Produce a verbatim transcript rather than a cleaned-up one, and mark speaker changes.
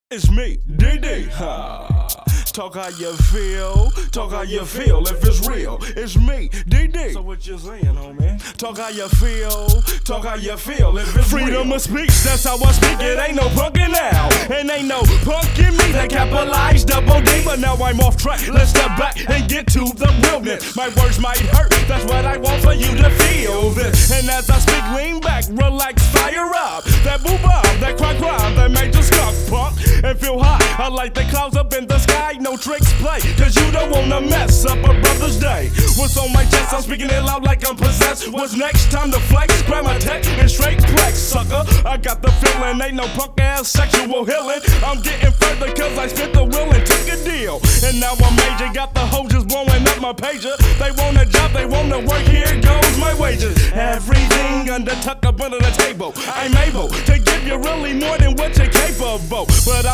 Speaker 1: It's me, D D. Ha. Talk how you feel, talk how you feel if it's real. It's me, D D. So what you saying, homie? Talk how you feel, talk how you feel if it's real. Freedom of speech, that's how I speak. It ain't no punkin' now, and ain't no punk in me. They capitalize double D, but now I'm off track. Let's step back and get to the realness. My words might hurt, that's what I want for you to feel this. And as I speak, lean back, relax, fire up. That boo bomb, that cry crime, that major skunk punk. And feel hot, I like the clouds up in the sky. No tricks play, cause you don't wanna mess up a brother's day. What's on my chest, I'm speaking it loud like I'm possessed. What's next? Time to flex, grab my tech and straight flex, sucker. I got the feeling, ain't no punk ass sexual healing. I'm getting further cause I spit the will and took a deal. And now I'm major, got the hoes just blowing up my pager. They want a job, they want to work, here goes my wages. Everything under tuck up under the table. I'm able to give you really more than what you're capable, but I